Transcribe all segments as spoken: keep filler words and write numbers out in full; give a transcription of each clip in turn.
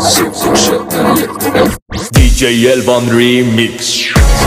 دی جی الوان ریمیکس.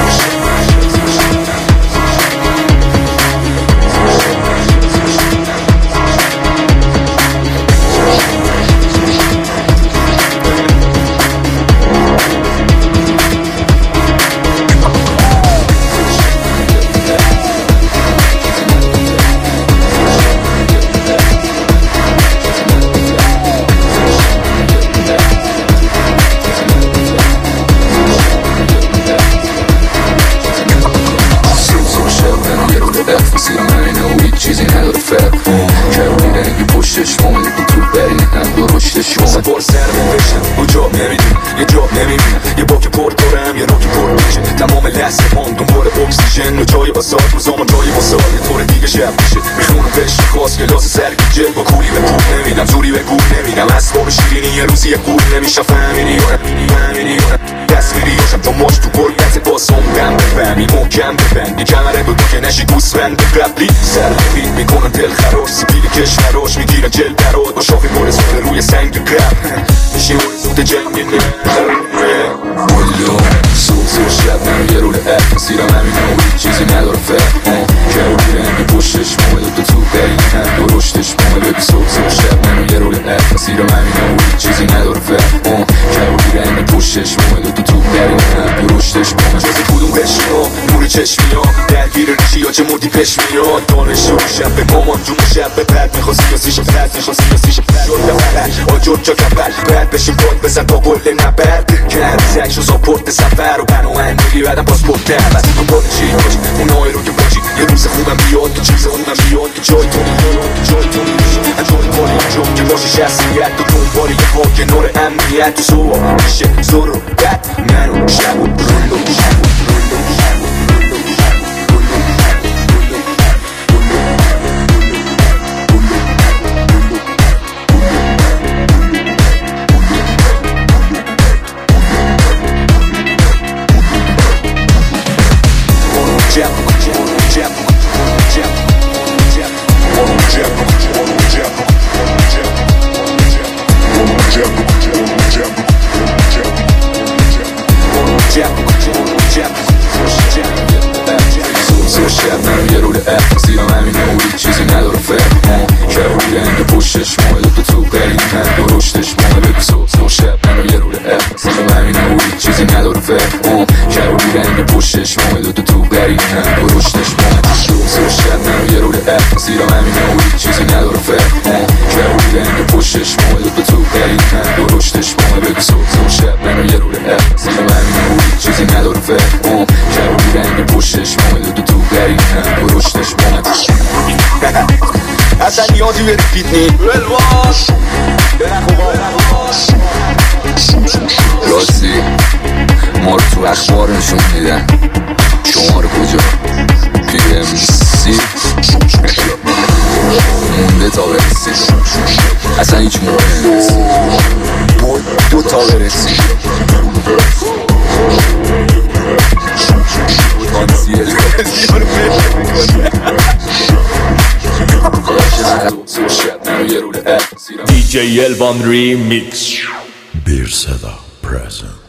بار سرمون بشم و جا نمیدیم یه جا نمیبینم یه باک پر دارم یه راک پر بشه تمام لحظه من دنبال اکسیژن و جای باساد روزام و جای باساد یه طور دیگه شب میشه میخونم بهش خواست کلاس سرگیجه با کولی به پول نمیدم زوری به گول نمیدم اسباب شیرینی یه روزی یه گول نمیشم فهمیدی فهمیدی دست میریاشم تا ماش تو گلگت باسم دم بفهمی محکم ببند یه کمره بگو که نشی گوسفند قبلی سر پیت میکنن دل خراش سپید کشوراش میگیرن جل درات با شاخی گل سفره روی سنگ قبل میشیم زود جنگ ولو صبح زیر شب منو یه رول اف مسیرم همینه و هیچ چیزی نداره فهم که رو بیرنگ پشتش مامه دو تو برینم درشتش مامه ببی صبح زیر شب منو یه رول اف مسیرم همینه و هیچ چیزی نداره فهم که رو بیرنگ پشتش مامه دو تو برینم درشتش مامه جز کدوم قشمی ها نور چشمی ها درگیر ریشی ها چه مردی پش میاد دانش رو شب به مامان جون شب به بعد میخوا سیاسیش فرد میخوا سیاسیش فرد شد بخلق آجور جا کبل بعد بشیم باد بزن با گل نبرد که همیزش و ساپورت سفر و بناهن میگی بعدم پاسپورت دعوت دنبال چی باشی اونایی رو که باشی یه روز خوبم بیاد که چیز خوبم بیاد که جای تو میاد که جای تو میشی انجام کاری انجام که باشی شخصیت تو دنبال یه ها کنار امنیت تو سوال میشه زور و بد منو شب و رولو شب و رولو شب و شب منو یه رول اف مسیرم همینه و هیچ چیزی نداره فهم که رو بیرنگ پشتش ماه دو تو برینم درشتش ماه ببی صبح شب منو یه رول اف مسیرم همینه و هیچ چیزی نداره فهم که رو بیرنگ پشتش ماه دو تو برینم درشتش ماه صبح شب منو یه رول اف مسیرم همینه و هیچ چیزی نداره فهم که رو بیرنگ پشتش ماه دو تو برینم درشتش ماه ببی صبح شب منو یه رول اف مسیرم همینه و هیچ چیزی نداره فهم که رو بیرنگ پشتش ماه دو تو برینم درشتش ماه اصلا نیازی به ریپیت نی بلواش راستی ما رو تو اخبار نشون میدن شما رو کجا پی ام سی مونده تا برسی اصلا هیچ مهم نیست دو تا برسی کانسیل دی جی الوان ریمیکس. Bir Seda present.